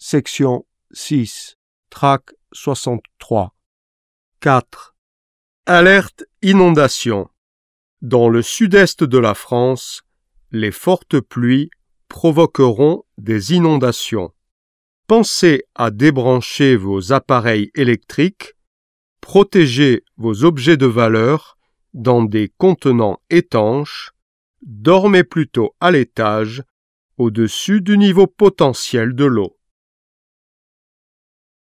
Section 6. Trac 63. 4. Alerte inondation. Dans le sud-est de la France, les fortes pluies provoqueront des inondations. Pensez à débrancher vos appareils électriques, protégez vos objets de valeur dans des contenants étanches, dormez plutôt à l'étage, au-dessus du niveau potentiel de l'eau.